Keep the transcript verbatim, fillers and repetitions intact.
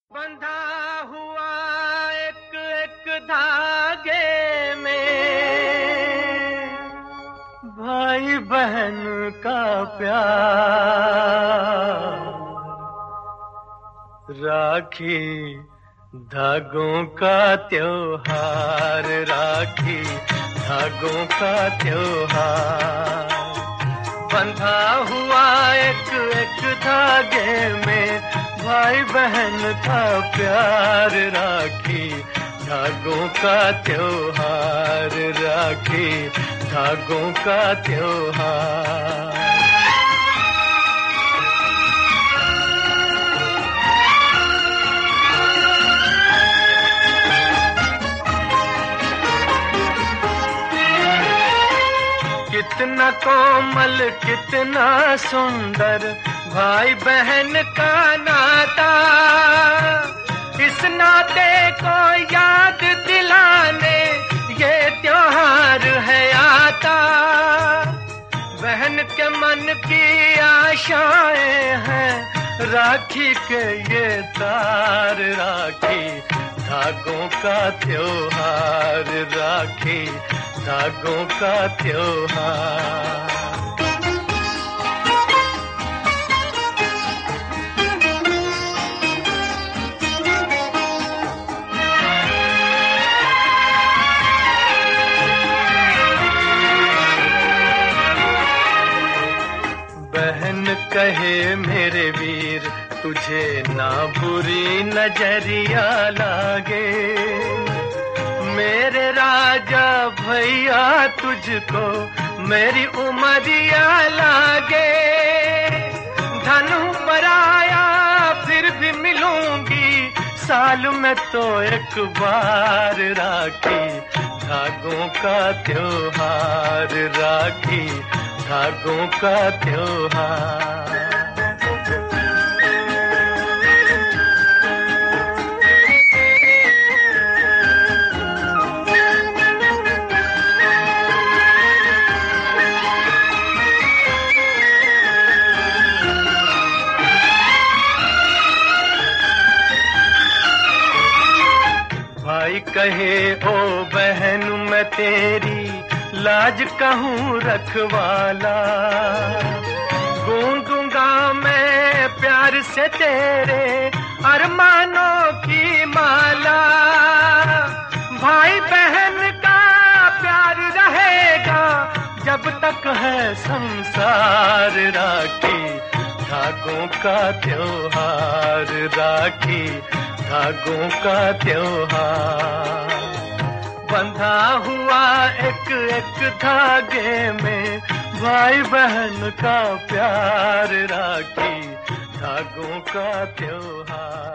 बंधा हुआ एक एक धागे में भाई बहन का प्यार, राखी धागों का त्योहार, राखी धागों का त्योहार। बंधा हुआ एक एक धागे में भाई बहन का प्यार, राखी धागों का त्योहार, राखी धागों का त्योहार। कितना कोमल कितना सुंदर भाई बहन का नाता, इस नाते को याद दिलाने ये त्योहार है आता। बहन के मन की आशाएं हैं राखी के ये तार, राखी धागों का त्योहार, राखी धागों का त्योहार। बहन कहे मेरे वीर तुझे ना बुरी नजरिया लागे, मेरे राजा भैया तुझको मेरी उमरिया लागे। धन पराया फिर भी मिलूंगी साल में तो एक बार, राखी धागों का त्योहार, राखी धागों का त्योहार। भाई कहे ओ बहन मैं तेरी लाज कहूँ रखवाला, गूंजूंगा मैं प्यार से तेरे अरमानों की माला। भाई बहन का प्यार रहेगा जब तक है संसार, राखी धागों का त्योहार, राखी धागों का त्योहार। बंधा हुआ एक एक धागे में भाई बहन का प्यार, राखी धागों का त्योहार।